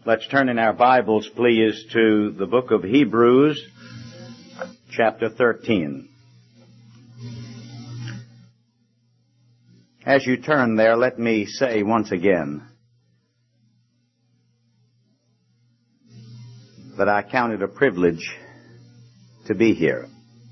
Let's turn in our Bibles, please, to the book of Hebrews, chapter 13. As you turn there, let me say once again that I count it a privilege to be here.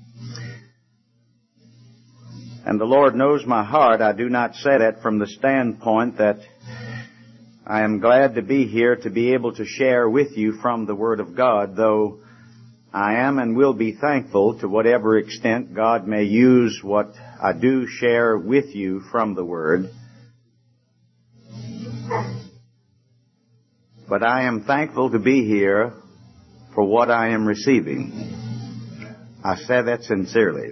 And the Lord knows my heart. I do not say that from the standpoint that I am glad to be here to be able to share with you from the Word of God, though I am and will be thankful to whatever extent God may use what I do share with you from the Word. But I am thankful to be here for what I am receiving. I say that sincerely.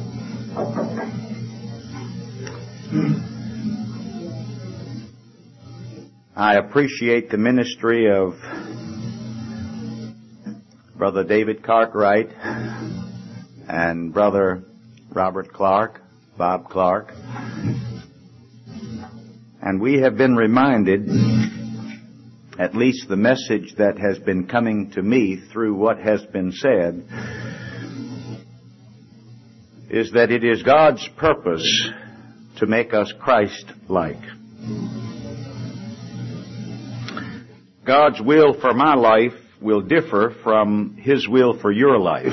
I appreciate the ministry of Brother David Cartwright and Brother Robert Clark, Bob Clark. And we have been reminded, at least the message that has been coming to me through what has been said, is that it is God's purpose to make us Christ-like. God's will for my life will differ from His will for your life.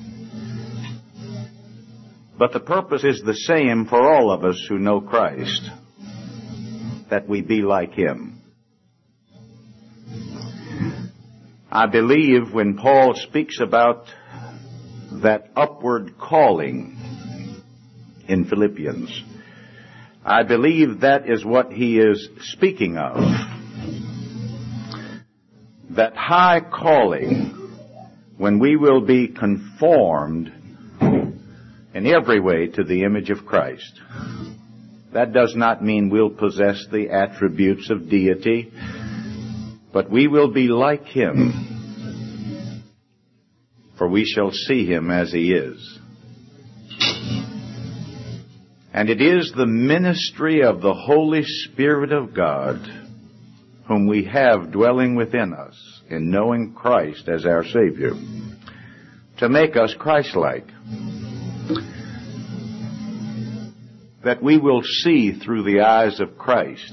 But the purpose is the same for all of us who know Christ, that we be like Him. I believe when Paul speaks about that upward calling in Philippians, I believe that is what he is speaking of. That high calling, when we will be conformed in every way to the image of Christ. That does not mean we'll possess the attributes of deity, but we will be like Him, for we shall see Him as He is. And it is the ministry of the Holy Spirit of God, whom we have dwelling within us in knowing Christ as our Savior, to make us Christ-like, that we will see through the eyes of Christ,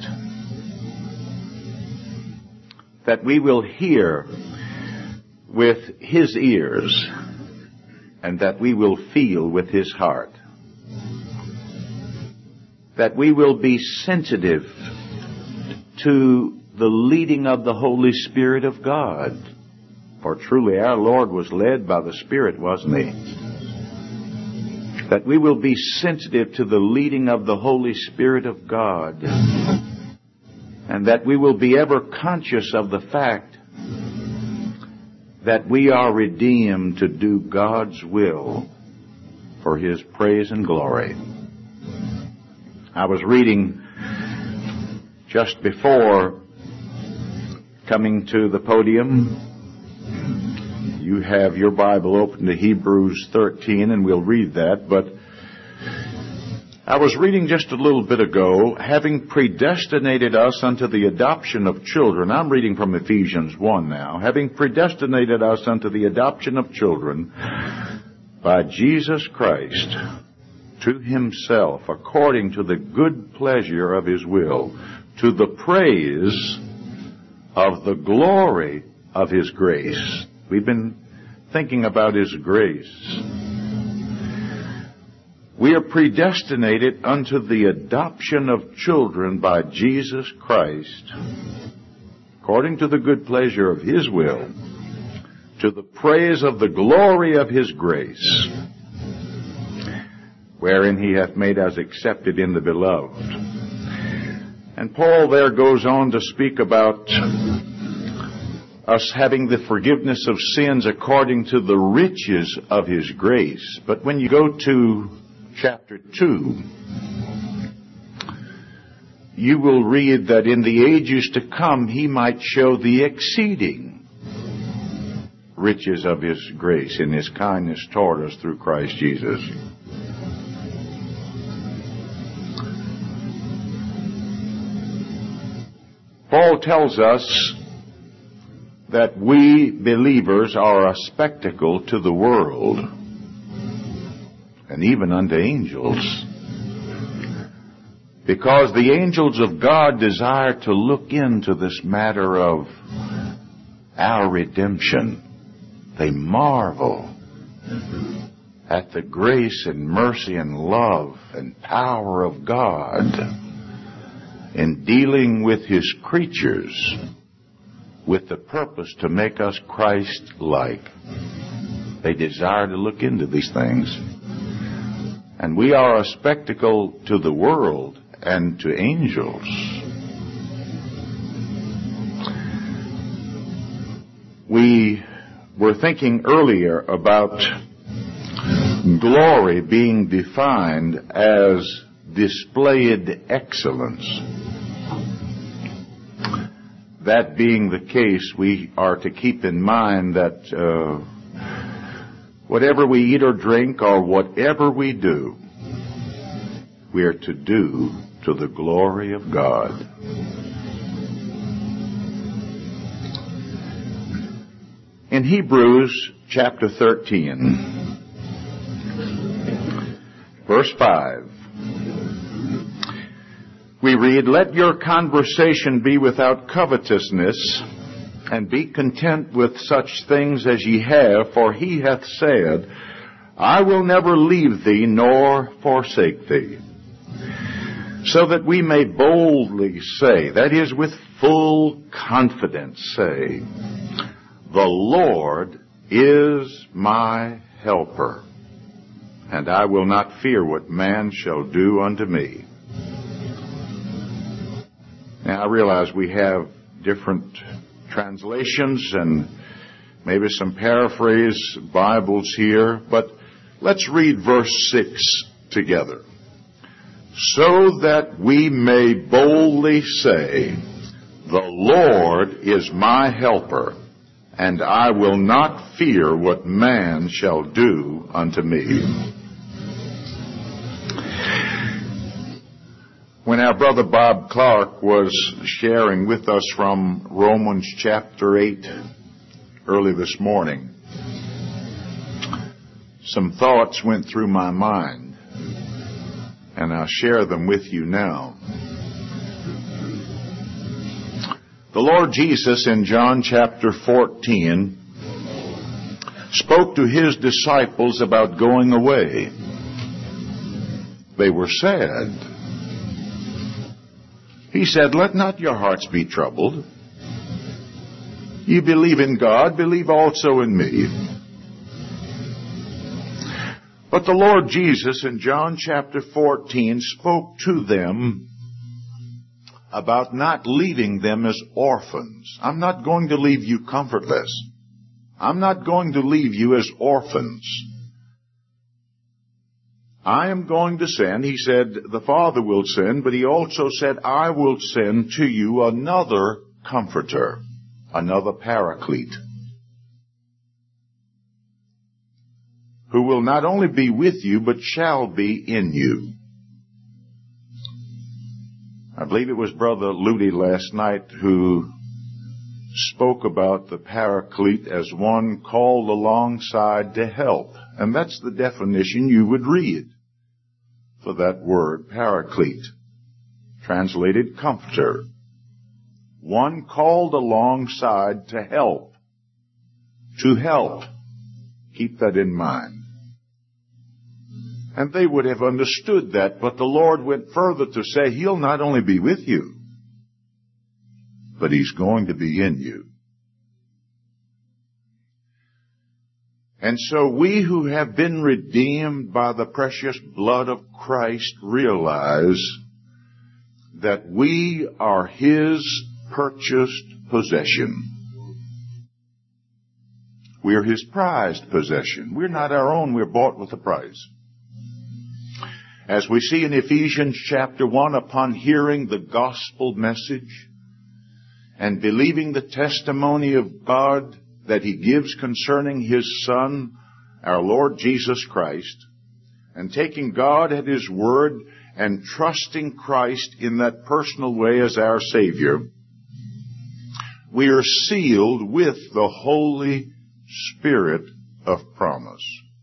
that we will hear with His ears, and that we will feel with His heart, that we will be sensitive to the leading of the Holy Spirit of God. For truly our Lord was led by the Spirit, wasn't He? That we will be sensitive to the leading of the Holy Spirit of God. And that we will be ever conscious of the fact that we are redeemed to do God's will for His praise and glory. I was reading just before coming to the podium. You have your Bible open to Hebrews 13, and we'll read that. But I was reading just a little bit ago, having predestinated us unto the adoption of children. I'm reading from Ephesians 1 now. Having predestinated us unto the adoption of children by Jesus Christ to Himself, according to the good pleasure of His will, to the praise of the glory of His grace. We've been thinking about His grace. We are predestinated unto the adoption of children by Jesus Christ, according to the good pleasure of His will, to the praise of the glory of His grace, wherein He hath made us accepted in the Beloved. And Paul there goes on to speak about us having the forgiveness of sins according to the riches of His grace. But when you go to chapter 2, you will read that in the ages to come He might show the exceeding riches of His grace in His kindness toward us through Christ Jesus. Paul tells us that we believers are a spectacle to the world and even unto angels, because the angels of God desire to look into this matter of our redemption. They marvel at the grace and mercy and love and power of God in dealing with His creatures with the purpose to make us Christ-like. They desire to look into these things. And we are a spectacle to the world and to angels. We were thinking earlier about glory being defined as displayed excellence. That being the case, we are to keep in mind that whatever we eat or drink or whatever we do, we are to do to the glory of God. In Hebrews chapter 13, verse 5, we read, "Let your conversation be without covetousness, and be content with such things as ye have, for he hath said, I will never leave thee nor forsake thee." So that we may boldly say, that is, with full confidence say, "The Lord is my helper, and I will not fear what man shall do unto me." Now, I realize we have different translations and maybe some paraphrase Bibles here, but let's read verse 6 together. "So that we may boldly say, The Lord is my helper, and I will not fear what man shall do unto me." When our brother Bob Clark was sharing with us from Romans chapter 8 early this morning, some thoughts went through my mind, and I'll share them with you now. The Lord Jesus in John chapter 14 spoke to His disciples about going away. They were sad. He said, "Let not your hearts be troubled. Ye believe in God, believe also in me." But the Lord Jesus in John chapter 14 spoke to them about not leaving them as orphans. "I'm not going to leave you comfortless. I'm not going to leave you as orphans. I am going to send," He said, "the Father will send," but He also said, "I will send to you another comforter, another paraclete, who will not only be with you, but shall be in you." I believe it was Brother Ludy last night who spoke about the paraclete as one called alongside to help. And that's the definition you would read for that word, paraclete, translated comforter. One called alongside to help. To help. Keep that in mind. And they would have understood that, but the Lord went further to say He'll not only be with you, but He's going to be in you. And so we who have been redeemed by the precious blood of Christ realize that we are His purchased possession. We are His prized possession. We're not our own. We're bought with a price. As we see in Ephesians chapter 1, upon hearing the gospel message and believing the testimony of God that He gives concerning His Son, our Lord Jesus Christ, and taking God at His word and trusting Christ in that personal way as our Savior, we are sealed with the Holy Spirit of promise.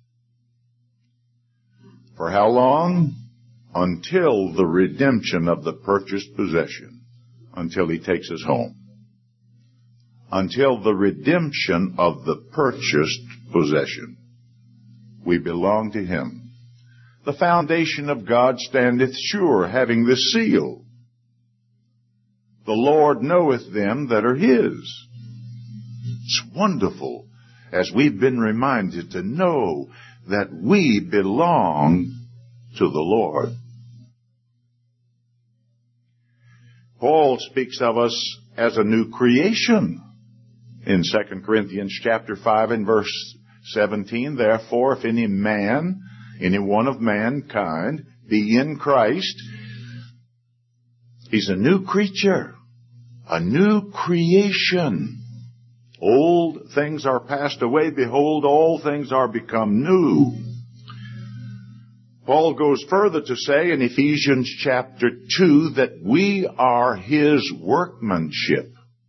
For how long? Until the redemption of the purchased possession. Until He takes us home. Until the redemption of the purchased possession. We belong to Him. The foundation of God standeth sure, having this seal. The Lord knoweth them that are His. It's wonderful, as we've been reminded, to know that we belong to the Lord. Paul speaks of us as a new creation in 2 Corinthians chapter 5 and verse 17. Therefore, if any one of mankind be in Christ, he's a new creature, a new creation. Old things are passed away. Behold, all things are become new. Paul goes further to say in Ephesians chapter 2 that we are His workmanship.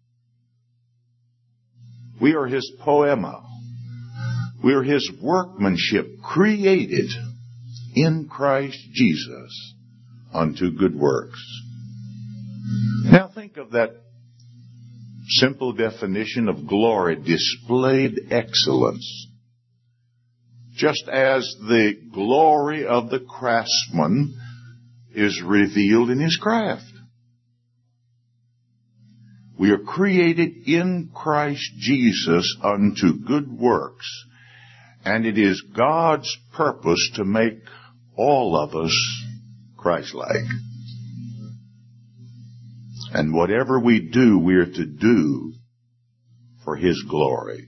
We are His poema. We are His workmanship, created in Christ Jesus unto good works. Now think of that simple definition of glory, displayed excellence. Just as the glory of the craftsman is revealed in his craft. We are created in Christ Jesus unto good works, and it is God's purpose to make all of us Christ-like. And whatever we do, we are to do for His glory.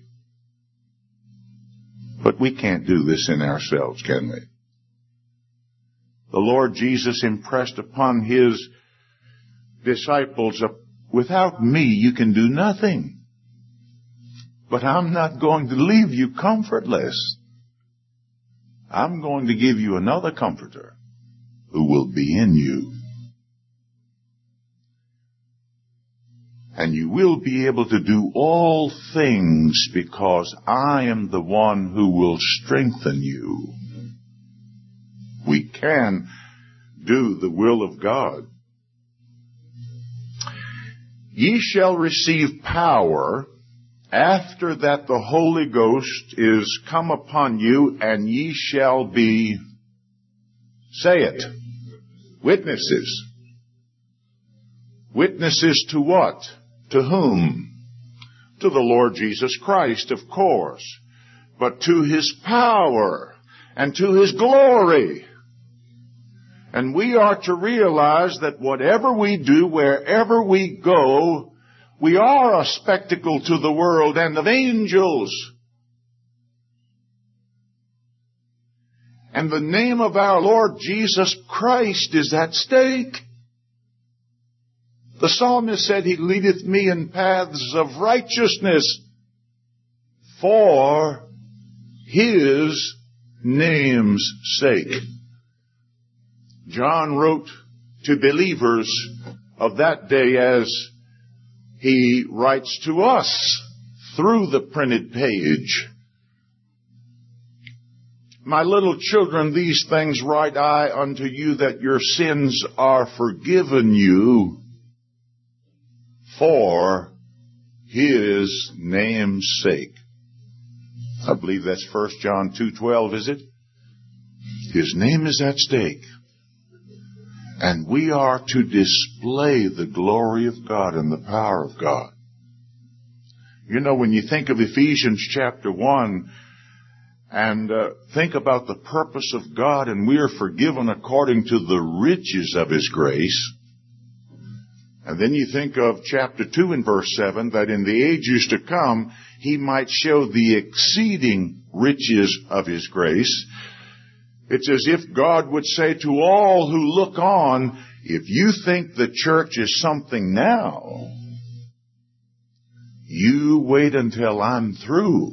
But we can't do this in ourselves, can we? The Lord Jesus impressed upon His disciples, without me you can do nothing. But I'm not going to leave you comfortless. I'm going to give you another comforter who will be in you. And you will be able to do all things because I am the one who will strengthen you. We can do the will of God. Ye shall receive power after that the Holy Ghost is come upon you, and ye shall be, say it, witnesses. Witnesses to what? To whom? To the Lord Jesus Christ, of course, but to His power and to His glory. And we are to realize that whatever we do, wherever we go, we are a spectacle to the world and of angels. And the name of our Lord Jesus Christ is at stake. The psalmist said, He leadeth me in paths of righteousness for His name's sake. John wrote to believers of that day as he writes to us through the printed page. My little children, these things write I unto you, that your sins are forgiven you for His name's sake. I believe that's 1 John 2:12, is it? His name is at stake. And we are to display the glory of God and the power of God. You know, when you think of Ephesians chapter 1 and think about the purpose of God, and we are forgiven according to the riches of His grace. And then you think of chapter 2 and verse 7, that in the ages to come, He might show the exceeding riches of His grace. It's as if God would say to all who look on, if you think the church is something now, you wait until I'm through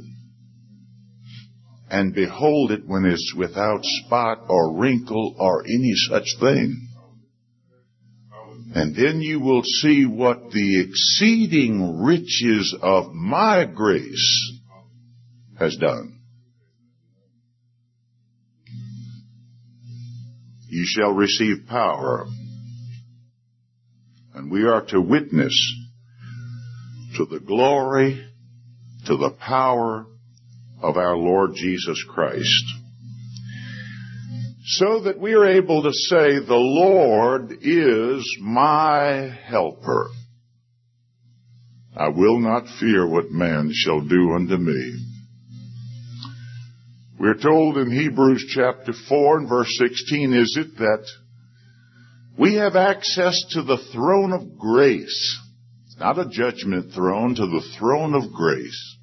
and behold it when it's without spot or wrinkle or any such thing. And then you will see what the exceeding riches of my grace has done. You shall receive power, and we are to witness to the glory, to the power of our Lord Jesus Christ, so that we are able to say, the Lord is my helper. I will not fear what man shall do unto me. We're told in Hebrews chapter 4 and verse 16, is it that we have access to the throne of grace, not a judgment throne, to the throne of grace,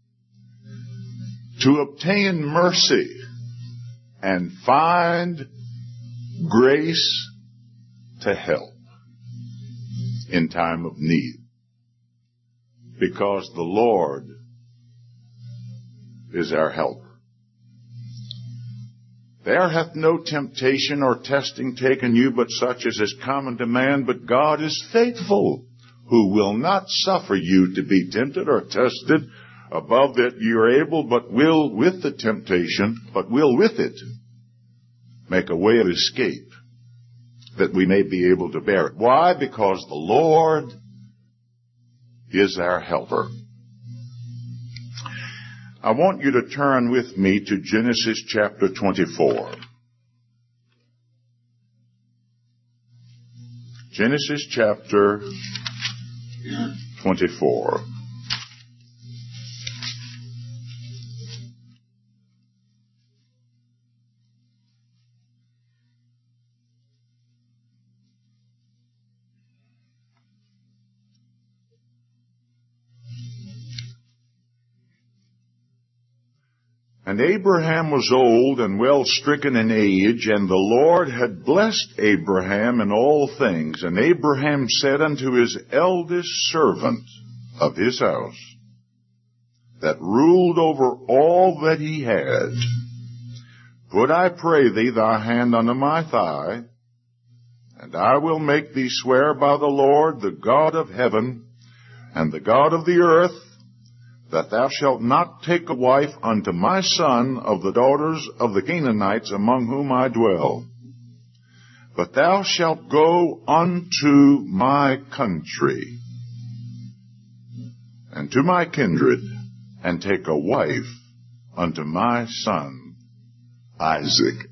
to obtain mercy and find grace to help in time of need. Because the Lord is our helper. There hath no temptation or testing taken you but such as is common to man, but God is faithful, who will not suffer you to be tempted or tested above that you are able, but will with the temptation, but will with it make a way of escape, that we may be able to bear it. Why? Because the Lord is our helper. I want you to turn with me to Genesis chapter 24. Genesis chapter 24. And Abraham was old and well stricken in age, and the Lord had blessed Abraham in all things. And Abraham said unto his eldest servant of his house, that ruled over all that he had, put, I pray thee, thy hand unto my thigh, and I will make thee swear by the Lord, the God of heaven, and the God of the earth, that thou shalt not take a wife unto my son of the daughters of the Canaanites among whom I dwell. But thou shalt go unto my country, and to my kindred, and take a wife unto my son Isaac.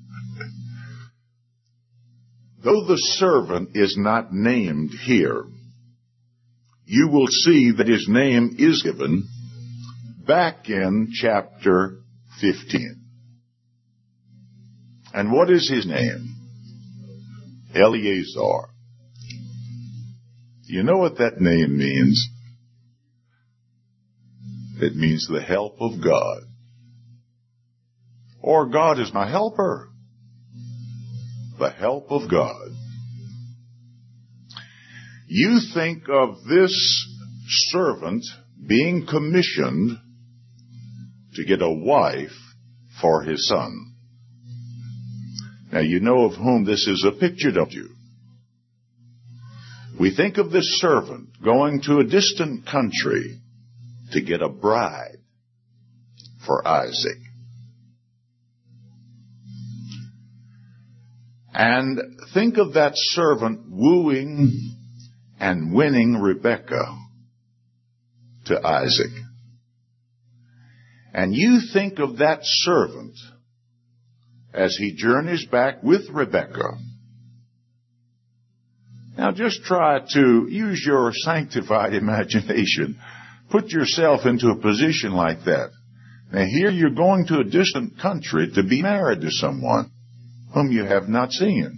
Though the servant is not named here, you will see that his name is given back in chapter 15. And what is his name? Eleazar. You know what that name means? It means the help of God. Or God is my helper. The help of God. You think of this servant being commissioned to get a wife for his son. Now you know of whom this is a picture, don't you? We think of this servant going to a distant country to get a bride for Isaac. And think of that servant wooing and winning Rebekah to Isaac. And you think of that servant as he journeys back with Rebekah. Now just try to use your sanctified imagination. Put yourself into a position like that. Now here you're going to a distant country to be married to someone whom you have not seen.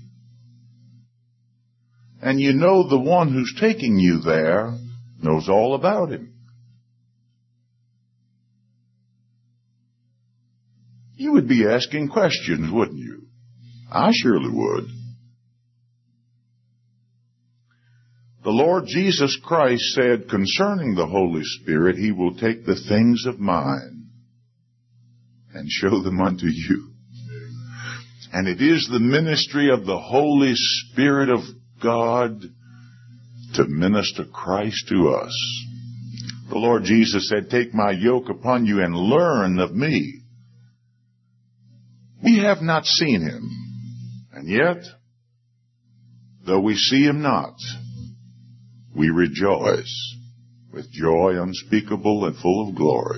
And you know the one who's taking you there knows all about him. You would be asking questions, wouldn't you? I surely would. The Lord Jesus Christ said concerning the Holy Spirit, He will take the things of mine and show them unto you. And it is the ministry of the Holy Spirit of God to minister Christ to us. The Lord Jesus said, "Take my yoke upon you and learn of me." We have not seen him, and yet, though we see him not, we rejoice with joy unspeakable and full of glory.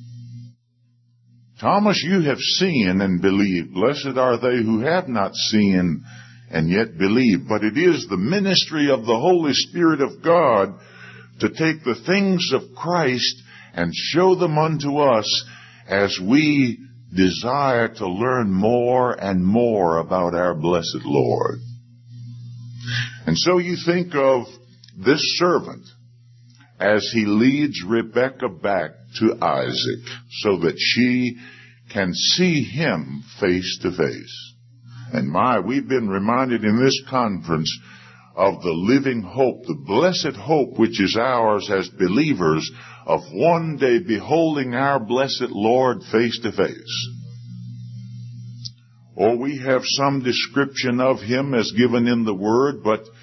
Thomas, you have seen and believed. Blessed are they who have not seen and yet believe. But it is the ministry of the Holy Spirit of God to take the things of Christ and show them unto us as we desire to learn more and more about our blessed Lord. And so you think of this servant as he leads Rebekah back to Isaac so that she can see him face to face. And we've been reminded in this conference of the living hope, the blessed hope which is ours as believers of one day beholding our blessed Lord face to face. Or we have some description of him as given in the Word,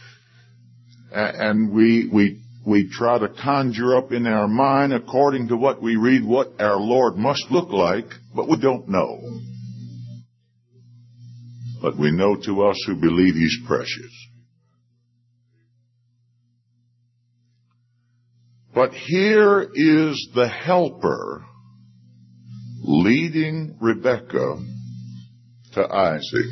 and we try to conjure up in our mind, according to what we read, what our Lord must look like, but we don't know. But we know to us who believe he's precious. But here is the helper leading Rebekah to Isaac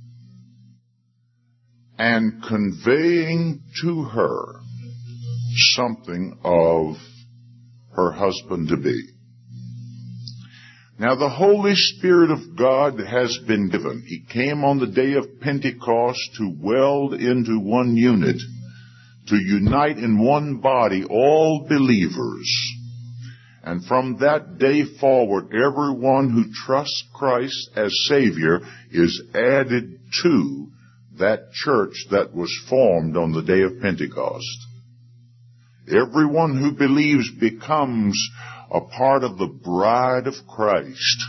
and conveying to her something of her husband to be. Now the Holy Spirit of God has been given. He came on the day of Pentecost to weld into one unit, to unite in one body all believers. And from that day forward, everyone who trusts Christ as Savior is added to that church that was formed on the day of Pentecost. Everyone who believes becomes a part of the bride of Christ.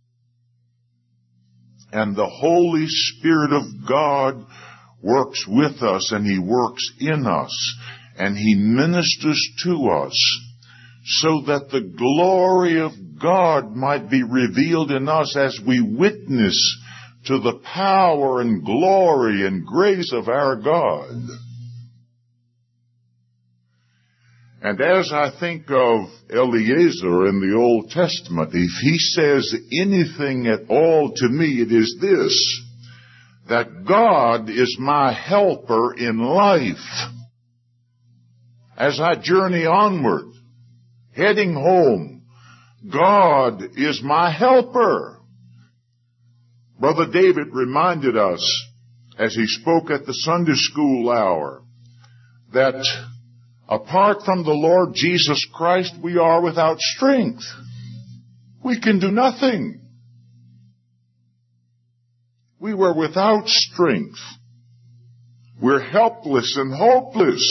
And the Holy Spirit of God works with us, and he works in us, and he ministers to us, so that the glory of God might be revealed in us as we witness to the power and glory and grace of our God. And as I think of Eliezer in the Old Testament, if he says anything at all to me, it is this: that God is my helper in life. As I journey onward, heading home, God is my helper. Brother David reminded us, as he spoke at the Sunday school hour, that apart from the Lord Jesus Christ, we are without strength. We can do nothing. We were without strength. We're helpless and hopeless.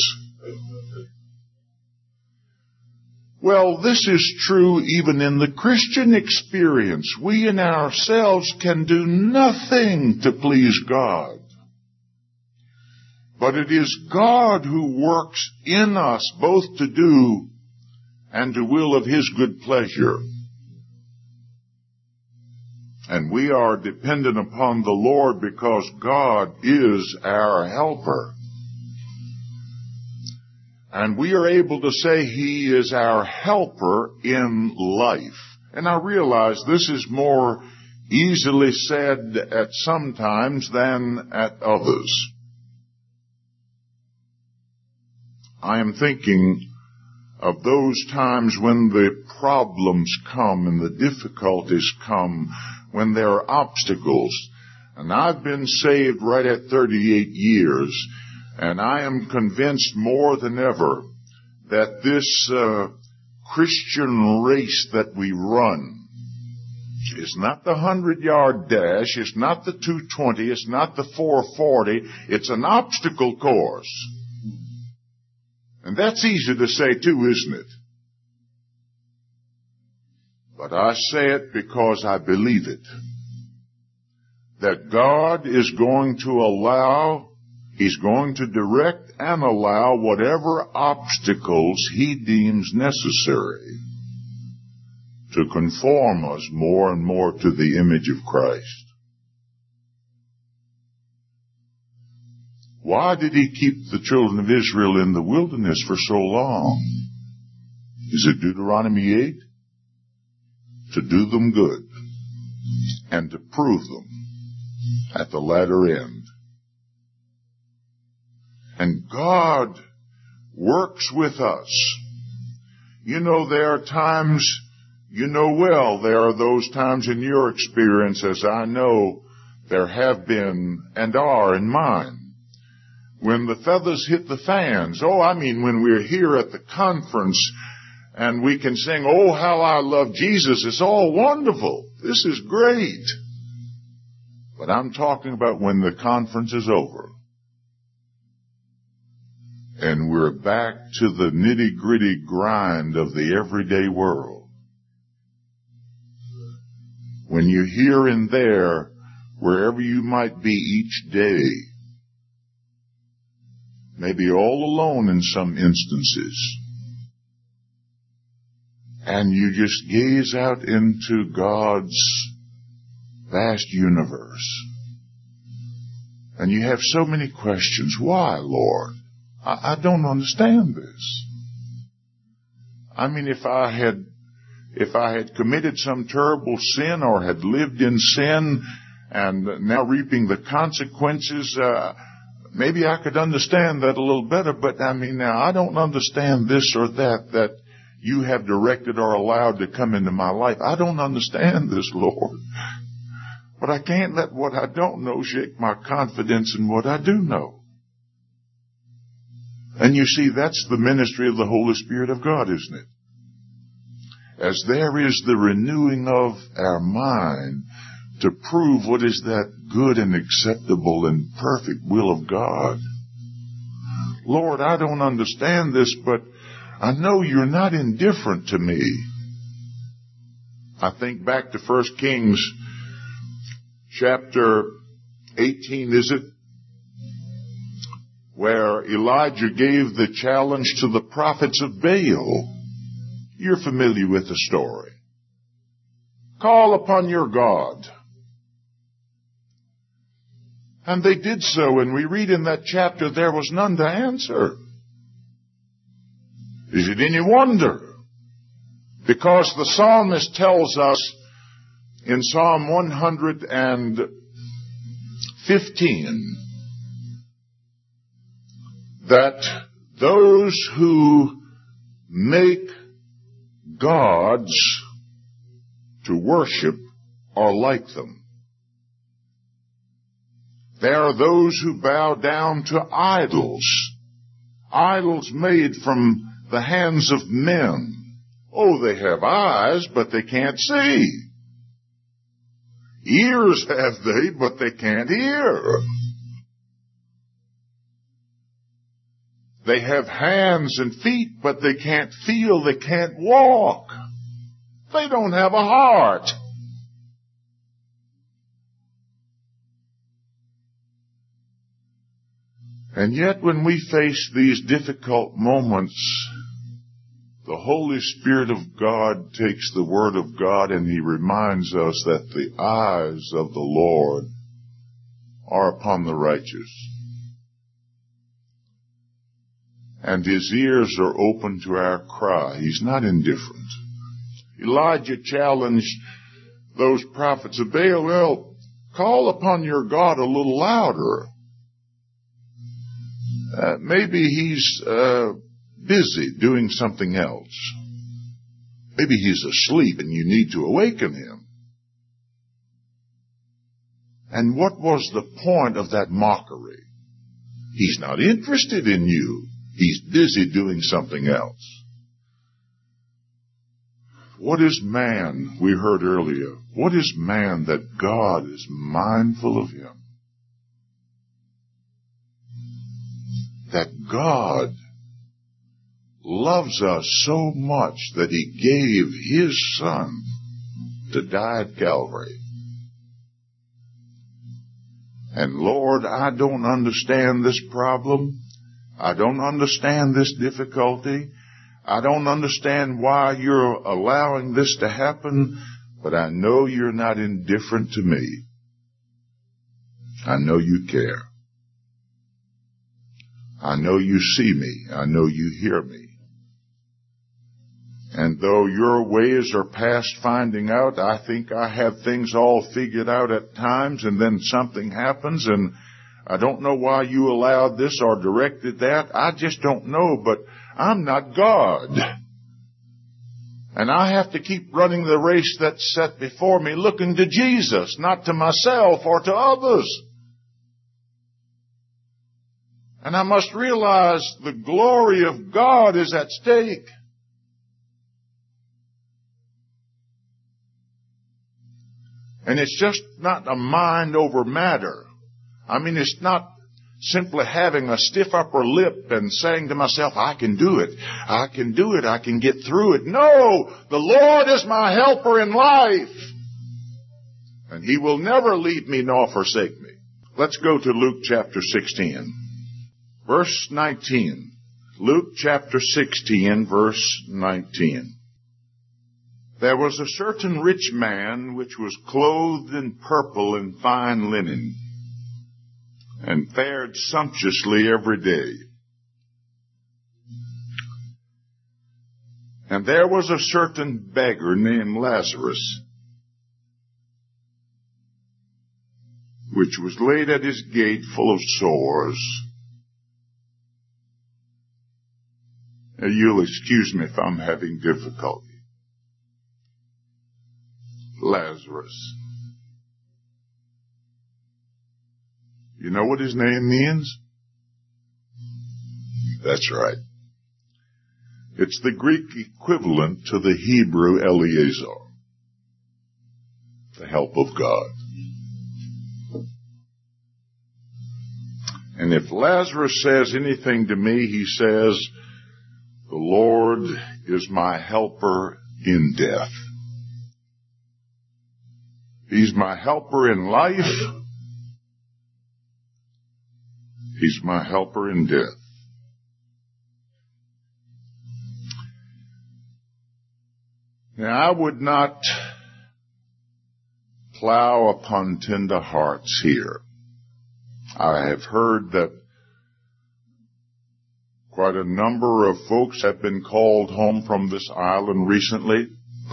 Well, this is true even in the Christian experience. We in ourselves can do nothing to please God. But it is God who works in us both to do and to will of his good pleasure. And we are dependent upon the Lord because God is our helper. And we are able to say he is our helper in life. And I realize this is more easily said at some times than at others. I am thinking of those times when the problems come and the difficulties come, when there are obstacles. And I've been saved right at 38 years, and I am convinced more than ever that this Christian race that we run is not the 100-yard dash, it's not the 220, it's not the 440, it's an obstacle course. And that's easy to say too, isn't it? But I say it because I believe it. That God is going to allow He's going to direct and allow whatever obstacles He deems necessary to conform us more and more to the image of Christ. Why did He keep the children of Israel in the wilderness for so long? Is it Deuteronomy 8? To do them good and to prove them at the latter end. And God works with us. You know, there are times, you know well, there are those times in your experience, as I know there have been and are in mine, when the feathers hit the fans. When we're here at the conference and we can sing, "Oh, how I love Jesus," it's all wonderful. This is great. But I'm talking about when the conference is over and we're back to the nitty-gritty grind of the everyday world. When you're here and there, wherever you might be each day, maybe all alone in some instances, and you just gaze out into God's vast universe, and you have so many questions. Why, Lord? I don't understand this. If I had committed some terrible sin or had lived in sin and now reaping the consequences, maybe I could understand that a little better. But now I don't understand this or that you have directed or allowed to come into my life. I don't understand this, Lord. But I can't let what I don't know shake my confidence in what I do know. And you see, that's the ministry of the Holy Spirit of God, isn't it? As there is the renewing of our mind to prove what is that good and acceptable and perfect will of God. Lord, I don't understand this, but I know you're not indifferent to me. I think back to 1 Kings chapter 18, is it? Where Elijah gave the challenge to the prophets of Baal. You're familiar with the story. Call upon your God. And they did so, and we read in that chapter there was none to answer. Is it any wonder? Because the psalmist tells us in Psalm 115 that those who make gods to worship are like them. There are those who bow down to idols, idols made from the hands of men. Oh, they have eyes, but they can't see. Ears have they, but they can't hear. They have hands and feet, but they can't feel, they can't walk. They don't have a heart. And yet when we face these difficult moments, the Holy Spirit of God takes the Word of God and He reminds us that the eyes of the Lord are upon the righteous. And His ears are open to our cry. He's not indifferent. Elijah challenged those prophets of Baal, well, call upon your God a little louder. Maybe he's busy doing something else. Maybe he's asleep and you need to awaken him. And what was the point of that mockery? He's not interested in you. He's busy doing something else. What is man? We heard earlier. What is man that God is mindful of him? That God loves us so much that He gave His Son to die at Calvary. And Lord, I don't understand this problem. I don't understand this difficulty. I don't understand why you're allowing this to happen, but I know you're not indifferent to me. I know you care. I know you see me. I know you hear me. And though your ways are past finding out, I think I have things all figured out at times, and then something happens, and I don't know why you allowed this or directed that. I just don't know, but I'm not God. And I have to keep running the race that's set before me, looking to Jesus, not to myself or to others. And I must realize the glory of God is at stake. And it's just not a mind over matter. I mean, it's not simply having a stiff upper lip and saying to myself, I can do it. I can do it. I can get through it. No, the Lord is my helper in life. And He will never leave me nor forsake me. Let's go to Luke chapter 16. Verse 19. Luke chapter 16, verse 19. There was a certain rich man which was clothed in purple and fine linen, and fared sumptuously every day. And there was a certain beggar named Lazarus, which was laid at his gate full of sores. Now, you'll excuse me if I'm having difficulty. Lazarus. You know what his name means? That's right. It's the Greek equivalent to the Hebrew Eliezer, the help of God. And if Lazarus says anything to me, he says, the Lord is my helper in death. He's my helper in life. He's my helper in death. Now, I would not plow upon tender hearts here. I have heard that quite a number of folks have been called home from this island recently.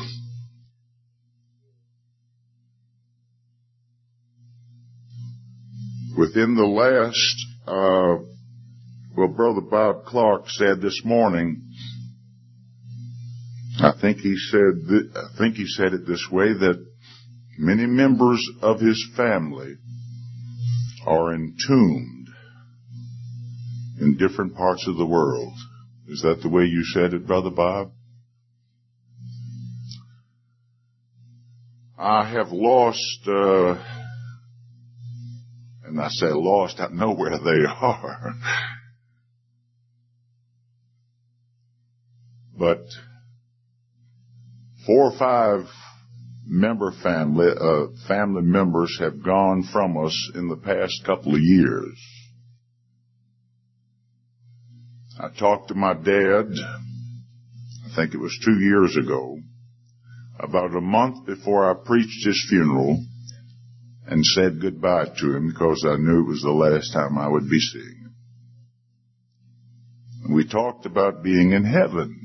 Within the last, Brother Bob Clark said this morning, I think he said it this way, that many members of his family are entombed in different parts of the world. Is that the way you said it, Brother Bob? I have lost, and I say lost, I know where they are. But 4 or 5 family members have gone from us in the past couple of years. I talked to my dad, I think it was 2 years ago, about a month before I preached his funeral, and said goodbye to him because I knew it was the last time I would be seeing him. And we talked about being in heaven.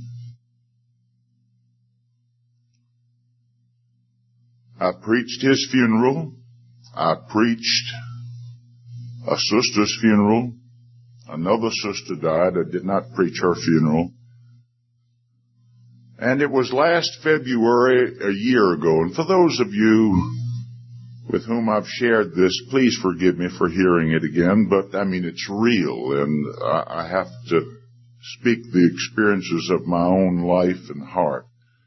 I preached his funeral. I preached a sister's funeral. Another sister died. I did not preach her funeral. And it was last February, a year ago. And for those of you with whom I've shared this, please forgive me for hearing it again, but I mean, it's real, and I have to speak the experiences of my own life and heart.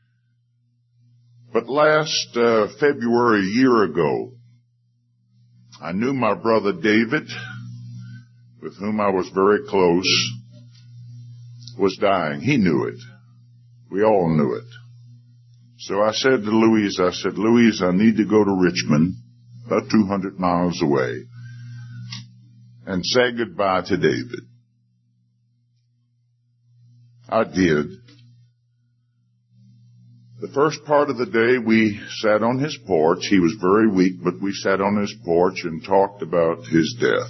But last February, a year ago, I knew my brother David, with whom I was very close, was dying. He knew it. We all knew it. So I said to Louise, Louise, I need to go to Richmond, about 200 miles away. and say goodbye to David. I did. The first part of the day we sat on his porch. He was very weak, but we sat on his porch and talked about his death.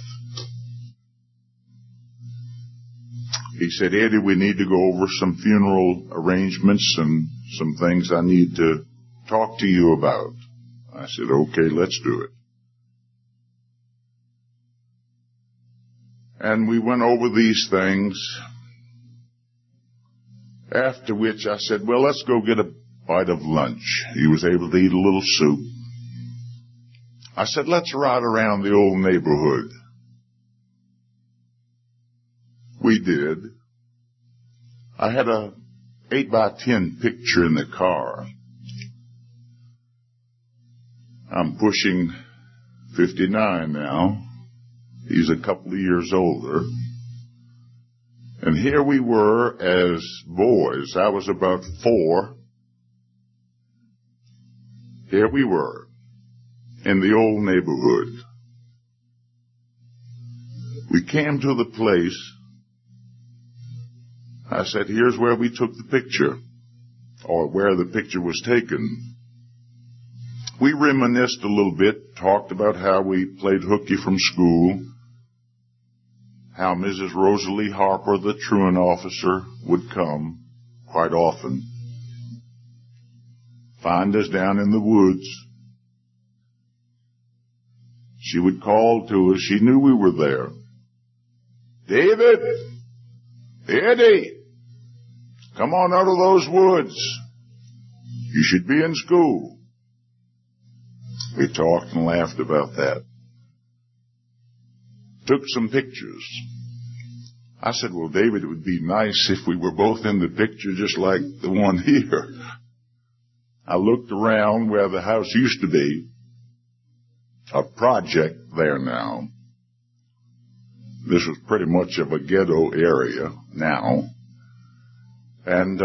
He said, Eddie, we need to go over some funeral arrangements and some things I need to talk to you about. I said, okay, let's do it. And we went over these things, after which I said, well, let's go get a bite of lunch. He was able to eat a little soup. I said, let's ride around the old neighborhood. We did. I had a 8x10 picture in the car. I'm pushing 59 now. He's a couple of years older. And here we were as boys. I was about 4. Here we were in the old neighborhood. We came to the place. I said, here's where we took the picture, or where the picture was taken. We reminisced a little bit, talked about how we played hooky from school, how Mrs. Rosalie Harper, the truant officer, would come quite often, find us down in the woods. She would call to us. She knew we were there. David! Eddie! Come on out of those woods. You should be in school. We talked and laughed about that. Took some pictures. I said, well, David, it would be nice if we were both in the picture just like the one here. I looked around where the house used to be. A project there now. This was pretty much of a ghetto area now. And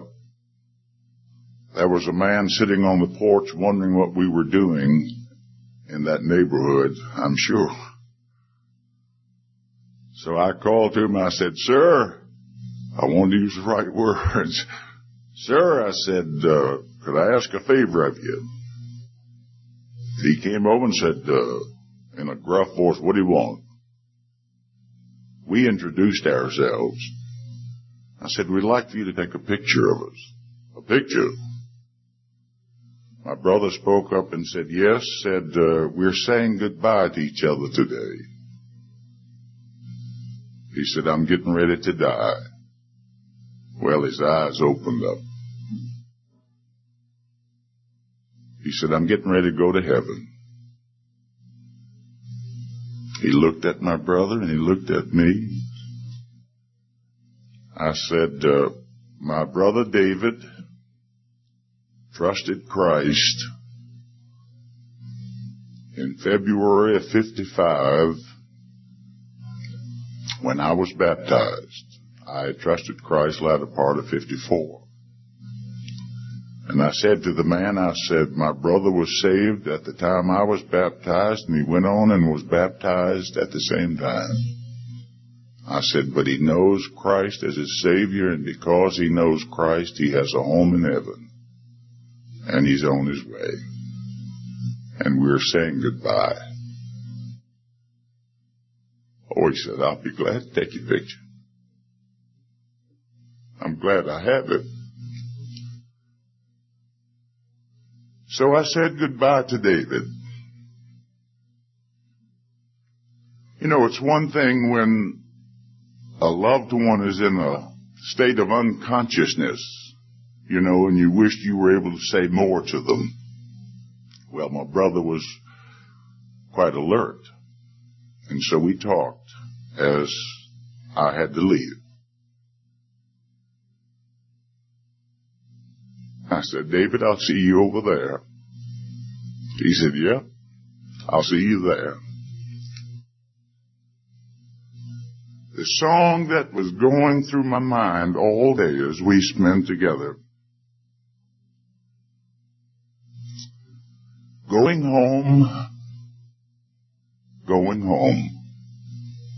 there was a man sitting on the porch wondering what we were doing in that neighborhood, I'm sure. So I called to him. I said, sir, I wanted to use the right words. Sir, I said, could I ask a favor of you? He came over and said, in a gruff voice, what do you want? We introduced ourselves. I said, we'd like for you to take a picture of us. A picture? My brother spoke up and said, yes, we're saying goodbye to each other today. He said, I'm getting ready to die. Well, his eyes opened up. He said, I'm getting ready to go to heaven. He looked at my brother and he looked at me. I said, my brother David trusted Christ in February of 55 when I was baptized. I trusted Christ latter part of 54. And I said to the man, I said, my brother was saved at the time I was baptized, and he went on and was baptized at the same time. I said, but he knows Christ as his Savior, and because he knows Christ, he has a home in heaven. And he's on his way. And we're saying goodbye. Oh, he said, I'll be glad to take your picture. I'm glad I have it. So I said goodbye to David. You know, it's one thing when a loved one is in a state of unconsciousness, you know, and you wished you were able to say more to them. Well, my brother was quite alert. And so we talked as I had to leave. I said, David, I'll see you over there. He said, yeah, I'll see you there. The song that was going through my mind all day as we spent together. Going home, going home.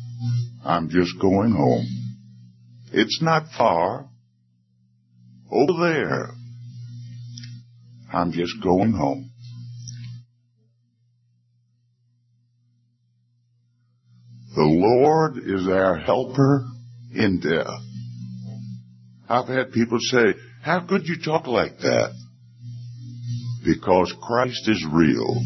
I'm just going home. It's not far. Over there. I'm just going home. The Lord is our helper in death. I've had people say, how could you talk like that? Because Christ is real.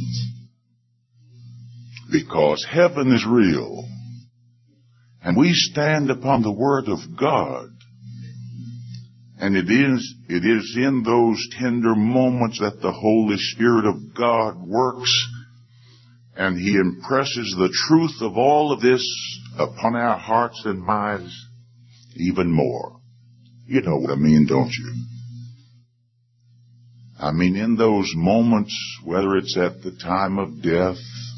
Because heaven is real. And we stand upon the Word of God. And it is in those tender moments that the Holy Spirit of God works, and He impresses the truth of all of this upon our hearts and minds even more. You know what I mean, don't you? I mean, in those moments, whether it's at the time of death,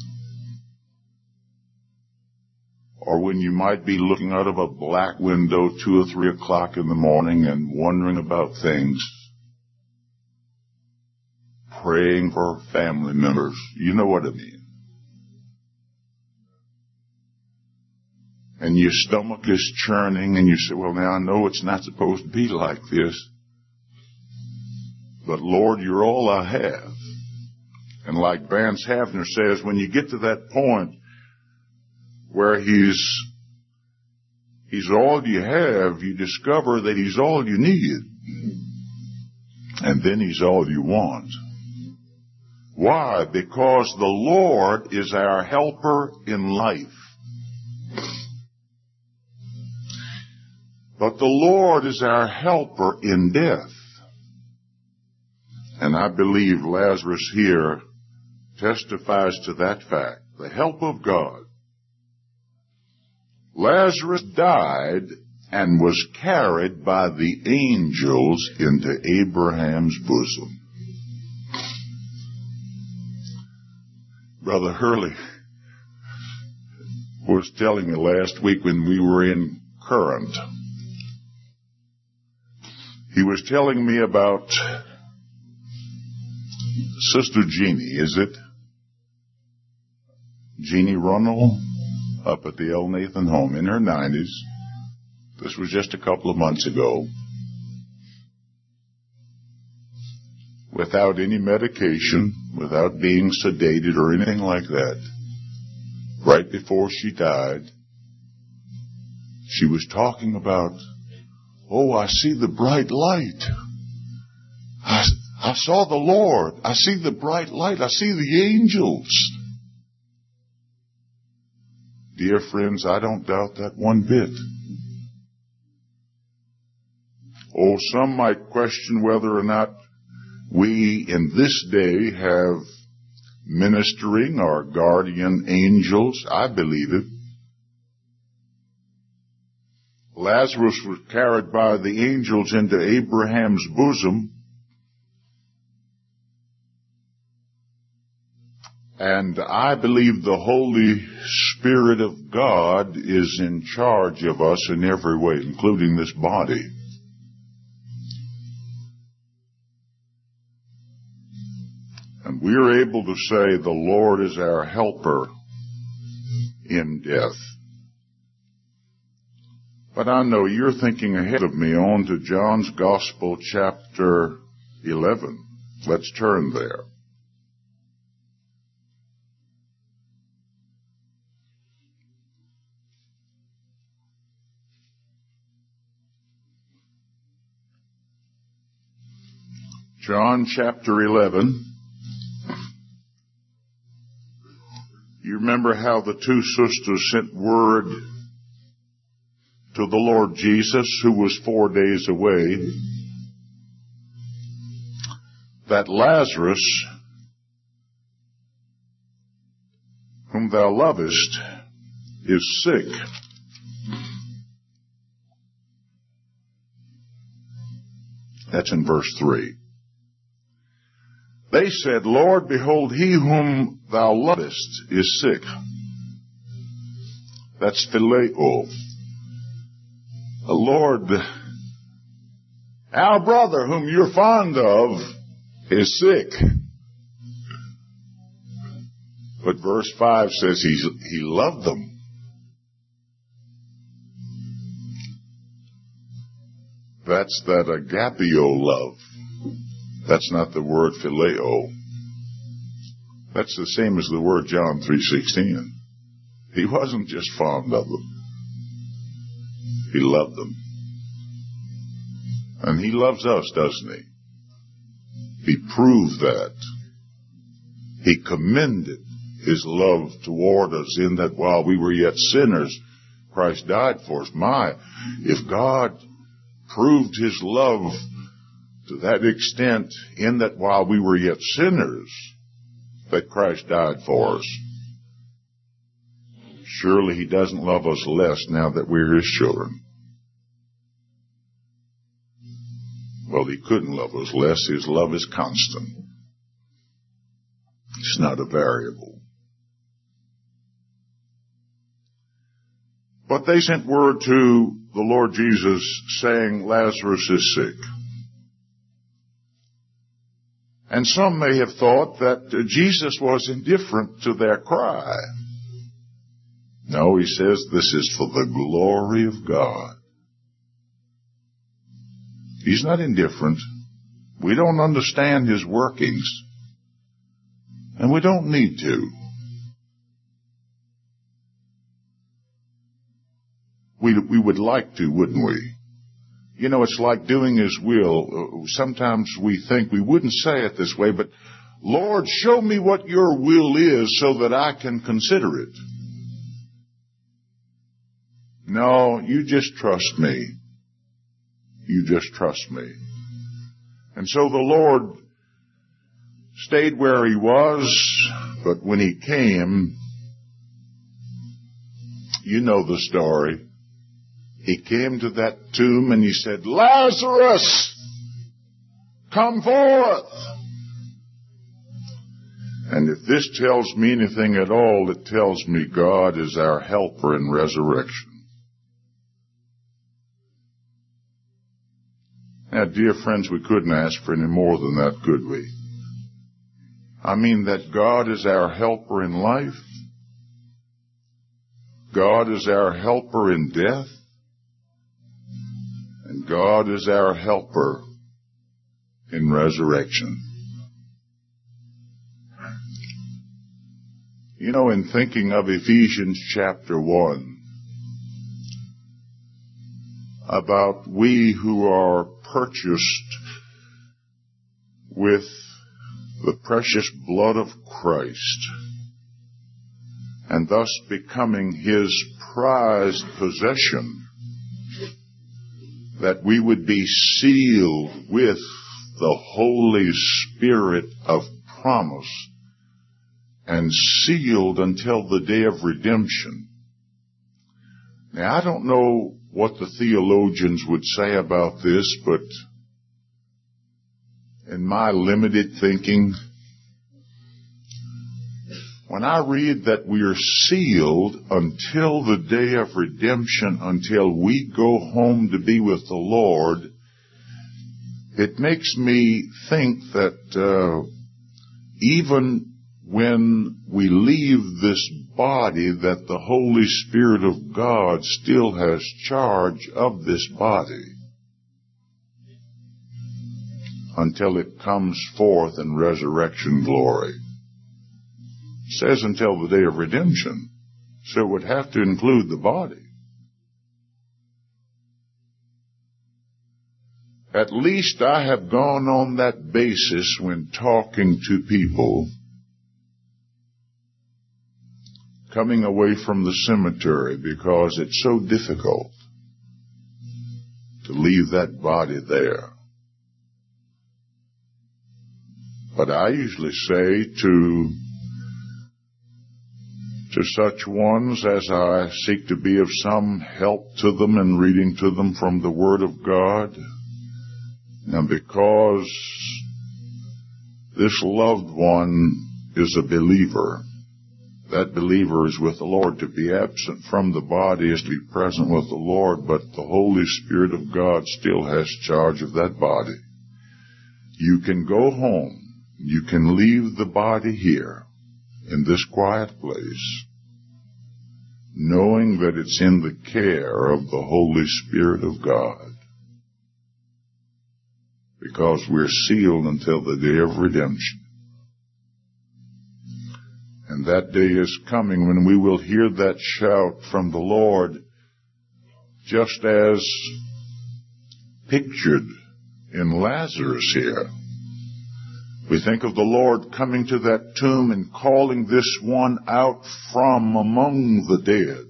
or when you might be looking out of a black window 2 or 3 o'clock in the morning and wondering about things, praying for family members, you know what I mean. And your stomach is churning and you say, well, now I know it's not supposed to be like this, but Lord, you're all I have. And like Vance Havner says, when you get to that point where He's all you have, you discover that He's all you need. And then He's all you want. Why? Because the Lord is our helper in life. But the Lord is our helper in death. And I believe Lazarus here testifies to that fact. The help of God. Lazarus died and was carried by the angels into Abraham's bosom. Brother Hurley was telling me last week when we were in Current. He was telling me about Sister Jeannie, is it? Jeannie Runnell, up at the El Nathan home in her 90s. This was just a couple of months ago. Without any medication, without being sedated or anything like that. Right before she died, she was talking about, oh, I see the bright light. I saw the Lord. I see the bright light. I see the angels. Dear friends, I don't doubt that one bit. Oh, some might question whether or not we in this day have ministering or guardian angels. I believe it. Lazarus was carried by the angels into Abraham's bosom. And I believe the Holy Spirit of God is in charge of us in every way, including this body. And we are able to say the Lord is our helper in death. But I know you're thinking ahead of me on to John's Gospel, chapter 11. Let's turn there. John chapter 11. You remember how the two sisters sent word to the Lord Jesus, who was 4 days away, that Lazarus, whom thou lovest, is sick. That's in verse 3. They said, Lord, behold, he whom thou lovest is sick. That's phileo. Lord, our brother whom you're fond of is sick. But verse 5 says he loved them. That's that agapeo love. That's not the word phileo. That's the same as the word John 3:16. He wasn't just fond of them. He loved them. And he loves us, doesn't he? He proved that. He commended his love toward us in that while we were yet sinners, Christ died for us. If God proved his love to that extent in that while we were yet sinners, that Christ died for us, surely he doesn't love us less now that we're his children. Well, he couldn't love us less. His love is constant. It's not a variable. But they sent word to the Lord Jesus saying, Lazarus is sick. And some may have thought that Jesus was indifferent to their cry. No, he says this is for the glory of God. He's not indifferent. We don't understand his workings. And we don't need to. We would like to, wouldn't we? You know, it's like doing his will. Sometimes we think, we wouldn't say it this way, but Lord, show me what your will is so that I can consider it. No, you just trust me. You just trust me. And so the Lord stayed where he was, but when he came, you know the story. He came to that tomb and he said, Lazarus, come forth. And if this tells me anything at all, it tells me God is our helper in resurrection. Now, dear friends, we couldn't ask for any more than that, could we? I mean that God is our helper in life. God is our helper in death. And God is our helper in resurrection. You know, in thinking of Ephesians chapter 1, about we who are purchased with the precious blood of Christ, and thus becoming his prized possession, that we would be sealed with the Holy Spirit of promise and sealed until the day of redemption. Now, I don't know what the theologians would say about this, but in my limited thinking, when I read that we are sealed until the day of redemption, until we go home to be with the Lord, it makes me think that even when we leave this body, that the Holy Spirit of God still has charge of this body until it comes forth in resurrection glory. It says until the day of redemption, so it would have to include the body. At least I have gone on that basis when talking to people coming away from the cemetery, because it's so difficult to leave that body there. But I usually say to such ones, as I seek to be of some help to them in reading to them from the Word of God, now because this loved one is a believer, that believer is with the Lord. To be absent from the body is to be present with the Lord, but the Holy Spirit of God still has charge of that body. You can go home. You can leave the body here in this quiet place, knowing that it's in the care of the Holy Spirit of God. because we're sealed until the day of redemption. And that day is coming when we will hear that shout from the Lord, just as pictured in Lazarus here. We think of the Lord coming to that tomb and calling this one out from among the dead.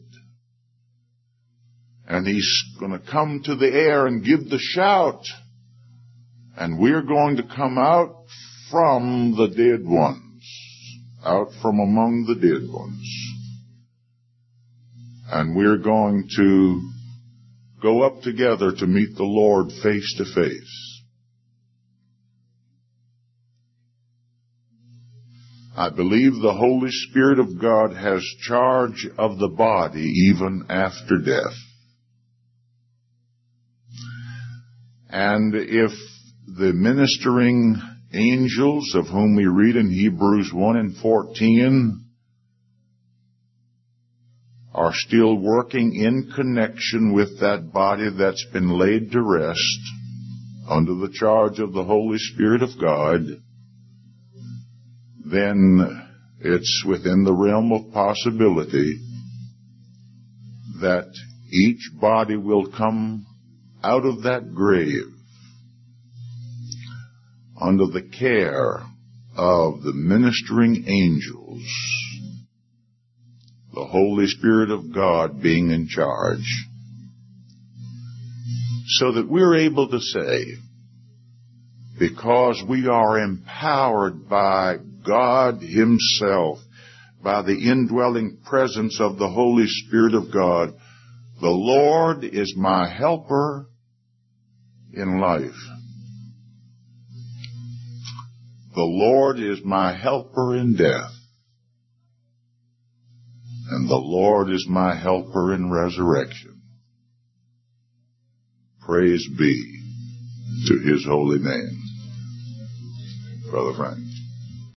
And he's going to come to the air and give the shout. And we're going to come out from the dead ones. Out from among the dead ones. And we're going to go up together to meet the Lord face to face. I believe the Holy Spirit of God has charge of the body even after death. And if the ministering angels of whom we read in Hebrews 1:14 are still working in connection with that body that's been laid to rest under the charge of the Holy Spirit of God, then it's within the realm of possibility that each body will come out of that grave under the care of the ministering angels, the Holy Spirit of God being in charge, so that we're able to say, because we are empowered by God Himself, by the indwelling presence of the Holy Spirit of God, the Lord is my helper in life. The Lord is my helper in death. And the Lord is my helper in resurrection. Praise be to His holy name. Brother Frank.